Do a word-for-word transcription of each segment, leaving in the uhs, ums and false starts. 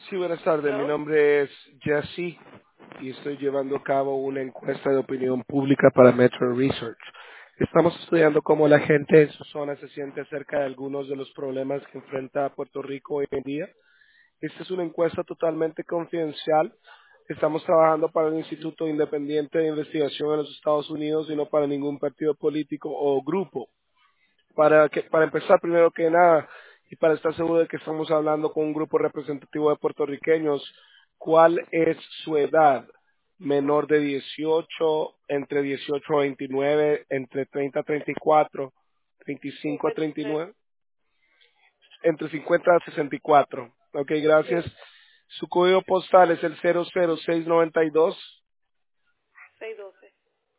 Sí, buenas tardes. Mi Hello. nombre es Jesse y estoy llevando a cabo una encuesta de opinión pública para Metro Research. Estamos estudiando cómo la gente en su zona se siente acerca de algunos de los problemas que enfrenta Puerto Rico hoy en día. Esta es una encuesta totalmente confidencial. Estamos trabajando para un instituto independiente de investigación en los Estados Unidos y no para ningún partido político o grupo. Para, que, para empezar, primero que nada, y para estar seguro de que estamos hablando con un grupo representativo de puertorriqueños, ¿cuál es su edad? Menor de dieciocho, entre dieciocho a veintinueve, entre treinta a treinta y cuatro, treinta y cinco a treinta y cincuenta y tres. nueve, entre cincuenta a sesenta y cuatro. Ok, gracias. Sí. Su código postal es el cero cero seis noventa y dos, seiscientos doce.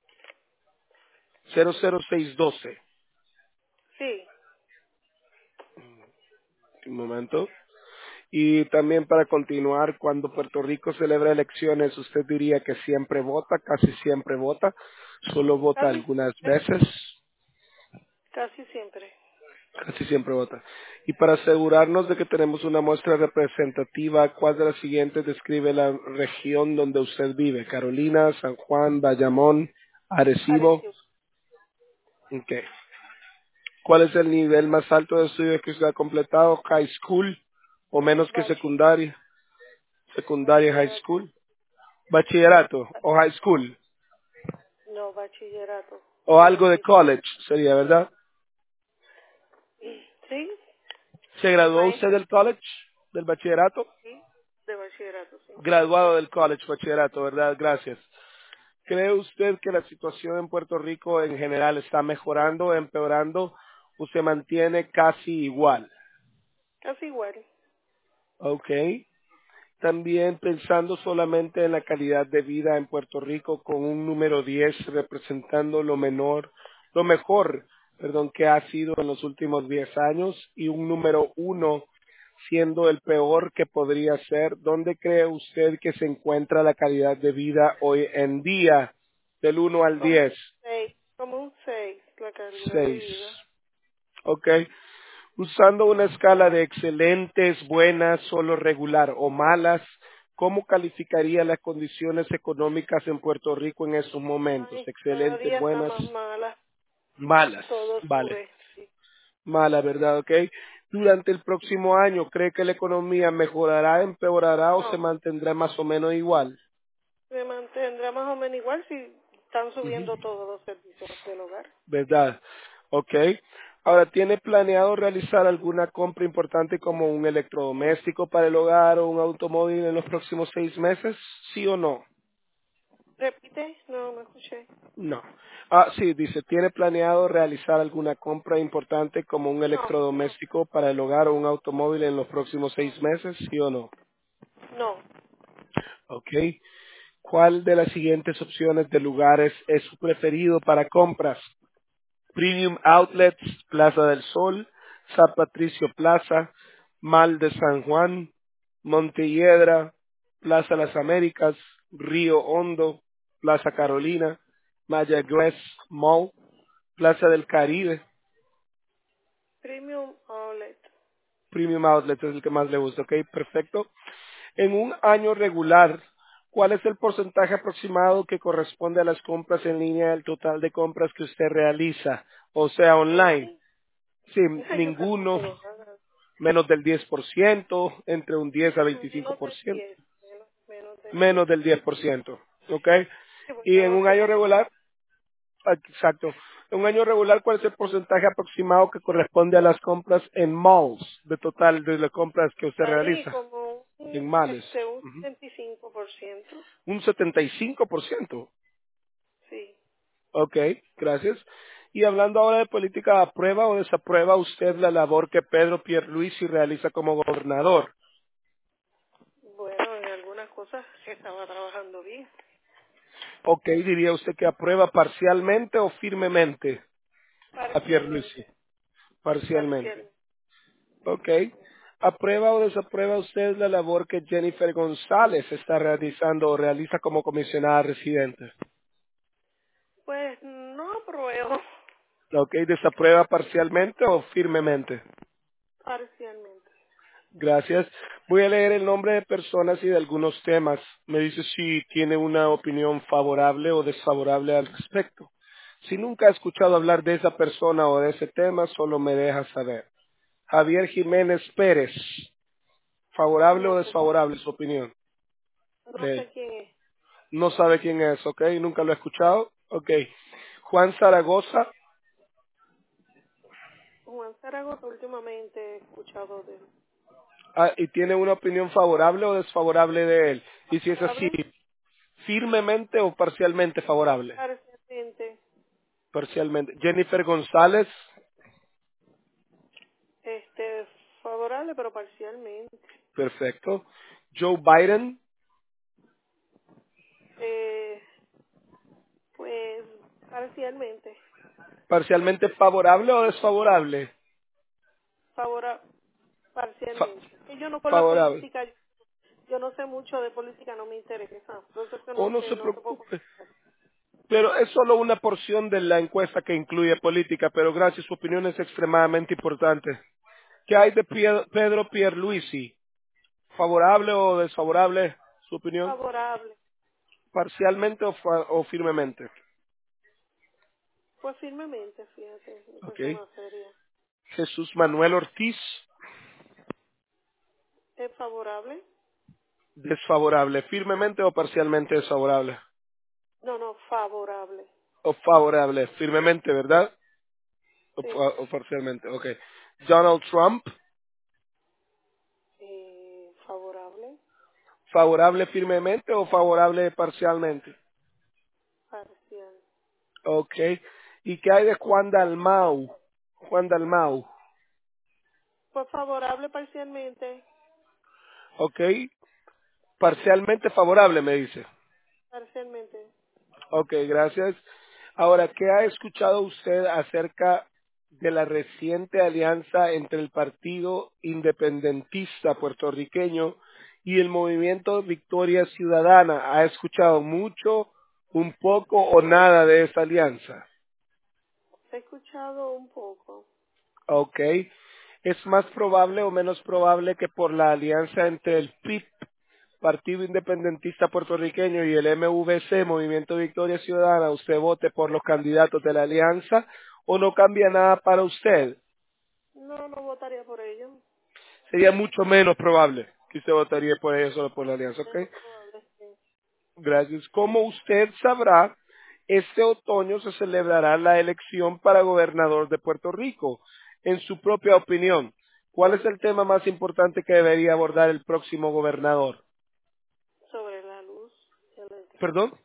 cero cero seis doce. Sí. Un momento. Y también para continuar, cuando Puerto Rico celebra elecciones, usted diría que siempre vota, casi siempre vota, solo vota Casi algunas siempre. veces, Casi siempre. casi siempre vota. Y para asegurarnos de que tenemos una muestra representativa, ¿cuál de las siguientes describe la región donde usted vive? Carolina, San Juan, Bayamón, Arecibo. Arecibo. Ok. ¿Cuál es el nivel más alto de estudios que usted ha completado? High school o menos que Bachi. secundaria, secundaria, high Bachillerato. school. Bachillerato o high school No, bachillerato. o Nivel algo de medio. college sería, ¿verdad? Sí. ¿Se graduó usted Maestra. del college, del bachillerato? Sí. De bachillerato, sí. Graduado del college, bachillerato, ¿verdad? Gracias. ¿Cree usted que la situación en Puerto Rico en general está mejorando, empeorando o se mantiene casi igual? Casi igual. Ok. También pensando solamente en la calidad de vida en Puerto Rico con un número diez representando lo menor, lo mejor, perdón, que ha sido en los últimos diez años y un número uno siendo el peor que podría ser. ¿Dónde cree usted que se encuentra la calidad de vida hoy en día del uno al Como diez? un seis. Como un seis. La calidad de seis. vida. Ok. Usando una escala de excelentes, buenas, solo regular o malas, ¿cómo calificaría las condiciones económicas en Puerto Rico en estos momentos? Ay, cada Excelentes, día está buenas, más mala. malas. Todo Vale, sube. Sí. mala, ¿verdad? Ok. Durante el próximo año, ¿cree que la economía mejorará, empeorará o se No. mantendrá más o menos igual? Se mantendrá más o menos igual si están Ujú. subiendo todos los servicios del hogar. ¿Verdad? Ok. Ahora, ¿tiene planeado realizar alguna compra importante como un electrodoméstico para el hogar o un automóvil en los próximos seis meses? ¿Sí o no? Repite, no me escuché. No. Ah, sí, dice, ¿tiene planeado realizar alguna compra importante como un No, no, electrodoméstico para el hogar o un automóvil en los próximos seis no, meses? ¿Sí o no? no. Ok. ¿Cuál de las siguientes opciones de lugares es su preferido para compras? Premium Outlets, Plaza del Sol, San Patricio Plaza, Mal de San Juan, Montelledra, Plaza Las Américas, Río Hondo, Plaza Carolina, Mayagüez Mall, Plaza del Caribe. Premium Outlet. Premium Outlet es el que más le gusta, ok, perfecto. En un año regular, ¿cuál es el porcentaje aproximado que corresponde a las compras en línea del total de compras que usted realiza? O sea, online. Online. Sí, Ay, yo casi ninguno, no lo hago. menos del diez por ciento, entre un diez a veinticinco Menos por del ciento, diez. Menos, menos del menos diez. del diez por ciento, ¿ok? Sí, porque Y yo en no un sé año cómo regular, ah, exacto, en un año regular, ¿cuál es el porcentaje aproximado que corresponde a las compras en malls, de total de las compras que usted ahí realiza como un, en malls? este, un Ujú. setenta y cinco por ciento. Un setenta y cinco por ciento. Sí. Ok, gracias. Y hablando ahora de política, ¿aprueba o desaprueba usted la labor que Pedro Pierluisi realiza como gobernador? Bueno, en algunas cosas estaba trabajando bien. Ok, diría usted que aprueba parcialmente o firmemente a Pierluisi. Parcialmente. Parcialmente. Parcialmente. Ok. ¿Aprueba o desaprueba usted la labor que Jennifer González está realizando o realiza como comisionada residente? Pues no apruebo. Ok, ¿desaprueba parcialmente o firmemente? Parcialmente. Gracias. Voy a leer el nombre de personas y de algunos temas. Me dice si tiene una opinión favorable o desfavorable al respecto. Si nunca ha escuchado hablar de esa persona o de ese tema, solo me deja saber. Javier Jiménez Pérez. ¿Favorable o No sé, desfavorable su opinión no de él? sé quién es. No sabe quién es, ¿ok? Nunca lo he escuchado. Ok. Juan Zaragoza. Juan Zaragoza últimamente he escuchado de él. Ah, y tiene una opinión favorable o desfavorable de él. Y si es así, Favorable, firmemente o parcialmente favorable. parcialmente, Parcialmente. Jennifer González. este, favorable pero parcialmente. Perfecto. Joe Biden. Eh, pues parcialmente, Parcialmente favorable o desfavorable. favora, Fa- parcialmente. Y yo no con la favorable. política, yo no sé mucho de política, no me interesa. Entonces que O no no sé, se no te puedo preocupe. contestar. Pero es solo una porción de la encuesta que incluye política, pero gracias, su opinión es extremadamente importante. ¿Qué hay de Pie- Pedro Pierluisi? ¿Favorable o desfavorable su opinión? Favorable, ¿Parcialmente o, fa- o firmemente? pues firmemente, fíjate, una Ok. persona seria. Jesús Manuel Ortiz, ¿Es favorable? desfavorable. ¿Firmemente o parcialmente desfavorable? No, no, favorable. O favorable, firmemente, ¿verdad? O, Sí. fa- o parcialmente, ok. Donald Trump, Eh, favorable, favorable firmemente o favorable parcialmente. parcial. Ok. ¿Y qué hay de Juan Dalmau? Juan Dalmau, Pues favorable parcialmente, ok. Parcialmente favorable, me dice. parcialmente. Ok, gracias. Ahora, ¿qué ha escuchado usted acerca de la reciente alianza entre el Partido Independentista puertorriqueño y el Movimiento Victoria Ciudadana? ¿Ha escuchado mucho, un poco o nada de esa alianza? He escuchado un poco. Ok. ¿Es más probable o menos probable que por la alianza entre el P I P, Partido Independentista Puertorriqueño, y el M V C, Movimiento Victoria Ciudadana, usted vote por los candidatos de la alianza, o no cambia nada para usted? No, no votaría por ello. Sería mucho menos probable que usted votaría por ellos solo por la alianza, ¿ok? Menos probable, sí. Gracias. Como usted sabrá, este otoño se celebrará la elección para gobernador de Puerto Rico. En su propia opinión, ¿cuál es el tema más importante que debería abordar el próximo gobernador? Sobre la luz eléctrica. Perdón,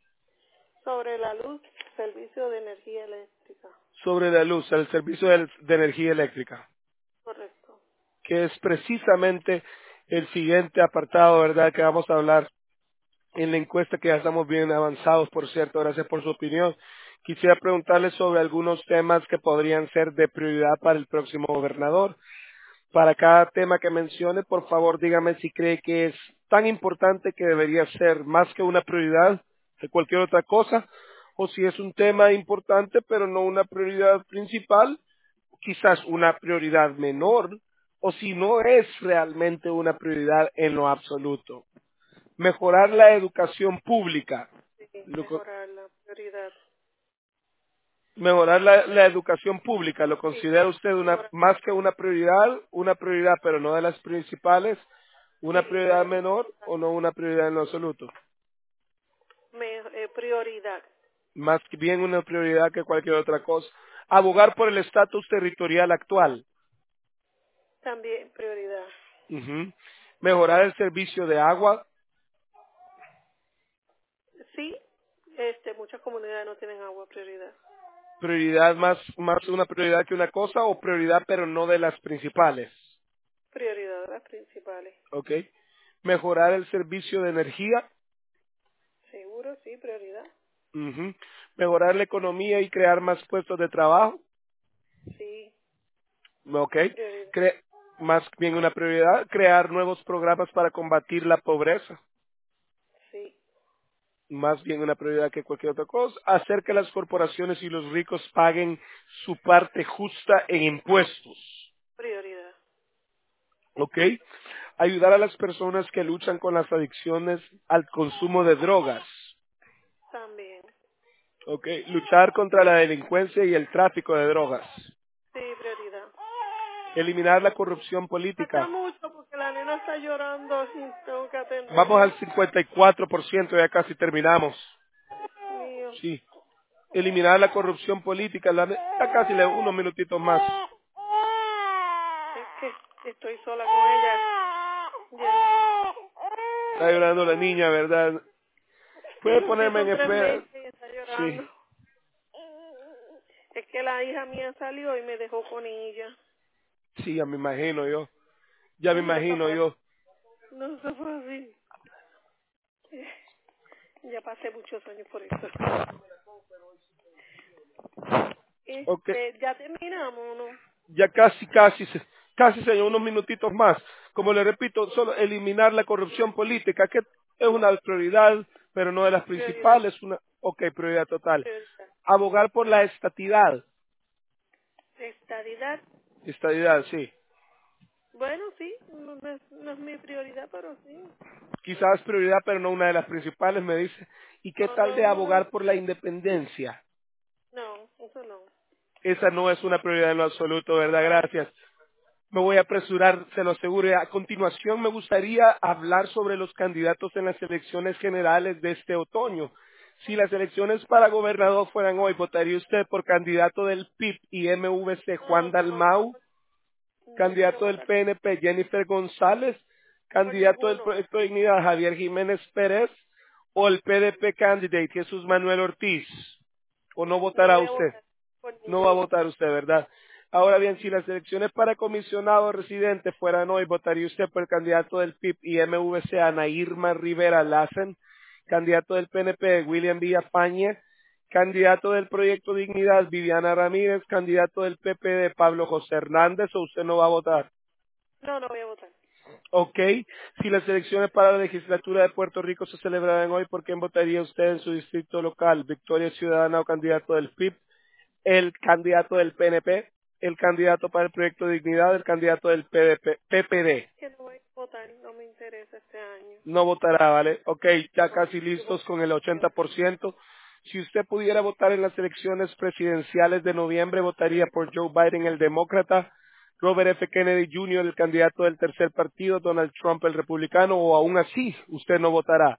Sobre la luz, servicio de energía eléctrica. sobre la luz, el servicio de, de energía eléctrica, Correcto. que es precisamente el siguiente apartado, ¿verdad?, que vamos a hablar en la encuesta, que ya estamos bien avanzados, por cierto. Gracias por su opinión. Quisiera preguntarle sobre algunos temas que podrían ser de prioridad para el próximo gobernador. Para cada tema que mencione, por favor, dígame si cree que es tan importante que debería ser más que una prioridad que cualquier otra cosa, o si es un tema importante pero no una prioridad principal, quizás una prioridad menor, o si no es realmente una prioridad en lo absoluto. Mejorar la educación pública. Sí, Lo co- mejorar la prioridad. mejorar la, la educación pública, ¿lo Sí, considera usted una, mejorar. más que una prioridad, una prioridad pero no de las principales, una Sí, prioridad de, menor o no una prioridad en lo absoluto? me, eh, prioridad. Más que bien una prioridad que cualquier otra cosa. Abogar por el estatus territorial actual. También prioridad. Ujú. Mejorar el servicio de agua. Sí, este, muchas comunidades no tienen agua, prioridad. Prioridad más, más una prioridad que una cosa, o prioridad pero no de las principales. Prioridad de las principales. ¿Ok? Mejorar el servicio de energía. Seguro, sí, prioridad. Ujú. Mejorar la economía y crear más puestos de trabajo. Sí, ¿Ok? prioridad. Cre- más bien una prioridad. Crear nuevos programas para combatir la pobreza. Sí, Más bien una prioridad que cualquier otra cosa. Hacer que las corporaciones y los ricos paguen su parte justa en impuestos. prioridad. ¿Ok? Ayudar a las personas que luchan con las adicciones al consumo de drogas. También. ¿Ok? Luchar contra la delincuencia y el tráfico de drogas. Sí, prioridad. Eliminar la corrupción Falta política. mucho porque la nena está llorando y tengo que Vamos al atenderla. cincuenta y cuatro por ciento, ya casi terminamos. Mío. Sí. Eliminar la corrupción política. La, ya casi le unos minutitos más. Es que estoy sola con ella. Ya. Está llorando la niña, ¿verdad? Puede Sí, ponerme en son tres espera. meses y está Sí. llorando. Es que la hija mía salió y me dejó con ella. Sí, ya me imagino yo. Ya me Ay, no se imagino fue. yo. No se fue así. Ya pasé muchos años por eso. Ok. Este, ya terminamos, ¿no? Ya casi, casi, se- casi, señor, unos minutitos más. Como le repito, solo eliminar la corrupción política, que es una prioridad, pero no de las Prioridad, principales, una, ok, prioridad total. prioridad. Abogar por la estatidad. Estadidad, Estadidad, sí. bueno, sí, no, no es, no es mi prioridad, pero sí. Quizás prioridad, pero no una de las principales, me dice. ¿Y qué No, tal no, de no, abogar por la independencia? no, eso no. Esa no es una prioridad en lo absoluto, ¿verdad? Gracias. Me voy a apresurar, se lo aseguro. Y a continuación me gustaría hablar sobre los candidatos en las elecciones generales de este otoño. Si las elecciones para gobernador fueran hoy, ¿votaría usted por candidato del P I B y M V C Juan No, no, Dalmau, no quiero candidato del votar P N P Jennifer González, por candidato del ninguno. Proyecto de Dignidad Javier Jiménez Pérez o el P D P candidate Jesús Manuel Ortiz? ¿O no No votará voy a usted? votar por No va a ninguno. votar usted, ¿verdad? Ahora bien, si las elecciones para comisionado residente fueran hoy, ¿votaría usted por el candidato del P I B y M V C, Ana Irma Rivera Lassen, candidato del P N P, William Villafañe, candidato del Proyecto Dignidad, Viviana Ramírez, candidato del P P D, Pablo José Hernández, o usted no va a votar? No, no voy a votar. Ok, si las elecciones para la legislatura de Puerto Rico se celebraran hoy, ¿por quién votaría usted en su distrito local? ¿Victoria Ciudadana o candidato del P I B? El candidato del P N P, el candidato para el Proyecto de Dignidad, el candidato del P D P P P D. Que no voy a votar, no me interesa este año. No votará, ¿vale? Ok, ya No, casi yo listos voto con el yo. ochenta por ciento. Si usted pudiera votar en las elecciones presidenciales de noviembre, votaría por Joe Biden, el demócrata, Robert F. Kennedy junior, el candidato del tercer partido, Donald Trump, el republicano, o aún así, usted no votará.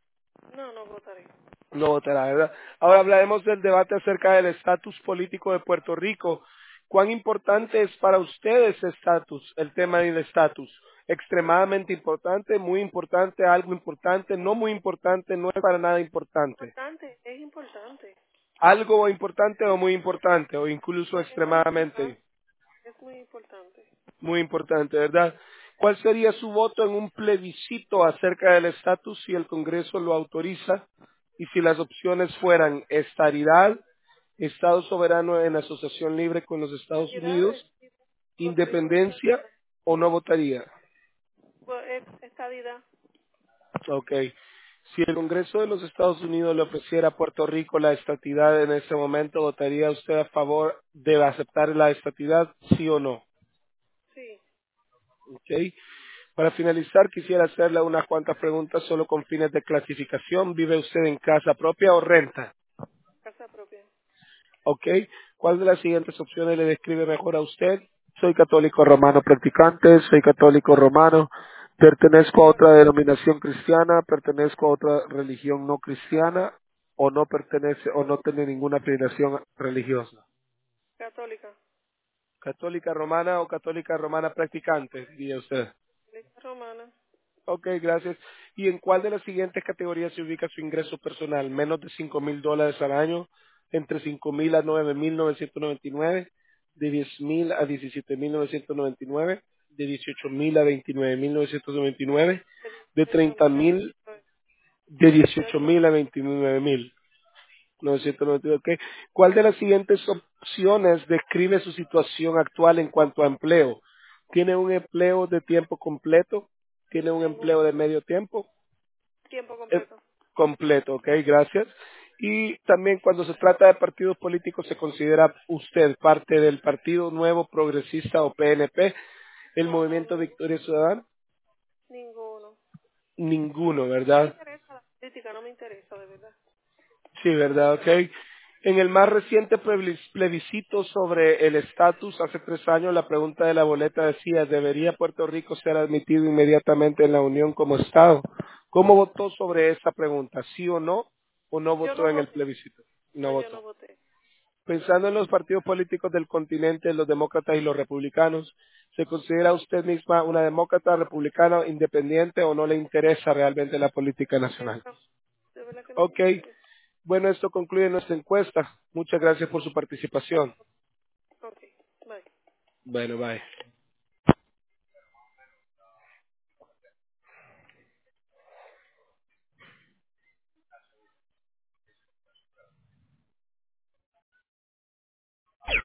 No, no votaré. No votará, ¿verdad? Ahora hablaremos del debate acerca del estatus político de Puerto Rico. ¿Cuán importante es para ustedes ese estatus, el tema del estatus? Extremadamente importante, muy importante, algo importante, no muy importante, no es para nada importante. Importante, es importante. Algo importante o muy importante, o incluso Es muy extremadamente importante, es muy importante. muy importante, ¿verdad? ¿Cuál sería su voto en un plebiscito acerca del estatus si el Congreso lo autoriza y si las opciones fueran estadidad, Estado soberano en asociación libre con los Estados Unidos, Cantidades, Puerto Rico es independencia estadidad. o no votaría? Pues es estadidad. Ok. Si el Congreso de los Estados Unidos le ofreciera a Puerto Rico la estatidad en este momento, ¿votaría usted a favor de aceptar la estatidad, sí o no? Sí, Ok. Para finalizar, quisiera hacerle unas cuantas preguntas solo con fines de clasificación. ¿Vive usted en casa propia o renta? casa propia. ¿Ok? ¿Cuál de las siguientes opciones le describe mejor a usted? Soy católico romano practicante, soy católico romano, pertenezco a otra denominación cristiana, pertenezco a otra religión no cristiana, o no pertenece o no tiene ninguna afiliación religiosa. Católica. ¿Católica romana o católica romana practicante? Diría usted. Iglesia romana. Ok, gracias. ¿Y en cuál de las siguientes categorías se ubica su ingreso personal? ¿Menos de cinco mil dólares al año? ¿Entre cinco mil a nueve mil novecientos noventa y nueve? ¿De diez mil a diecisiete mil novecientos noventa y nueve? ¿De dieciocho mil a veintinueve mil novecientos noventa y nueve? De ¿De dieciocho treinta mil a mil? veintinueve. ¿De dieciocho dieciocho. mil a veintinueve mil novecientos noventa y nueve? Ok. ¿Cuál de las siguientes opciones describe su situación actual en cuanto a empleo? ¿Tiene un empleo de tiempo completo? ¿Tiene un empleo Ninguno. de medio tiempo? Tiempo Eh, completo. completo, ok, gracias. Y también cuando se trata de partidos políticos, ¿se considera usted parte del Partido Nuevo Progresista o P N P? El No, movimiento ninguno. Victoria Ciudadana, Ninguno. ninguno, No me ¿verdad? interesa la política, no me interesa, de verdad. Sí, ¿verdad? Ok. En el más reciente plebis- plebiscito sobre el estatus, hace tres años, la pregunta de la boleta decía, ¿debería Puerto Rico ser admitido inmediatamente en la Unión como Estado? ¿Cómo votó sobre esa pregunta? ¿Sí o no? ¿O no Yo votó no en el voté. plebiscito? No, No yo no votó. voté. Pensando en los partidos políticos del continente, los demócratas y los republicanos, ¿se considera usted misma una demócrata, republicana, independiente o no le interesa realmente la política Eh, nacional? no, de verdad que no me Ok. interesa. Bueno, esto concluye nuestra encuesta. Muchas gracias por su participación. Ok, bye. Bueno, bye.